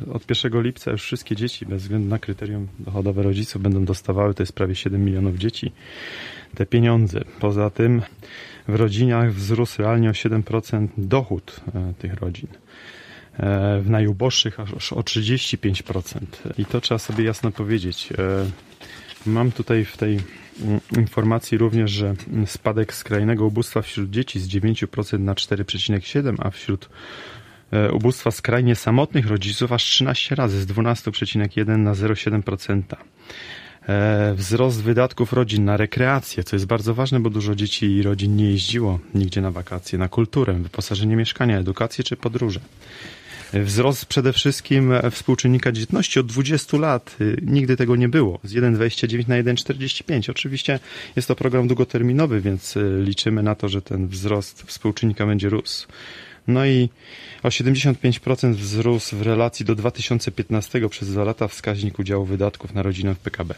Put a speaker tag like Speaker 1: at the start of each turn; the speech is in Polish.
Speaker 1: od 1 lipca już wszystkie dzieci, bez względu na kryterium dochodowe rodziców, będą dostawały, to jest prawie 7 milionów dzieci, te pieniądze. Poza tym w rodzinach wzrósł realnie o 7% dochód tych rodzin. W najuboższych aż o 35%. I to trzeba sobie jasno powiedzieć. Mam tutaj w tej informacji również, że spadek skrajnego ubóstwa wśród dzieci z 9% na 4,7%, a wśród ubóstwa skrajnie samotnych rodziców aż 13 razy, z 12,1% na 0,7%. Wzrost wydatków rodzin na rekreację, co jest bardzo ważne, bo dużo dzieci i rodzin nie jeździło nigdzie na wakacje, na kulturę, wyposażenie mieszkania, edukację czy podróże. Wzrost przede wszystkim współczynnika dzietności od 20 lat. Nigdy tego nie było. Z 1,29 na 1,45. Oczywiście jest to program długoterminowy, więc liczymy na to, że ten wzrost współczynnika będzie rósł. No i o 75% wzrósł w relacji do 2015 przez 2 lata wskaźnik udziału wydatków na rodzinę w PKB.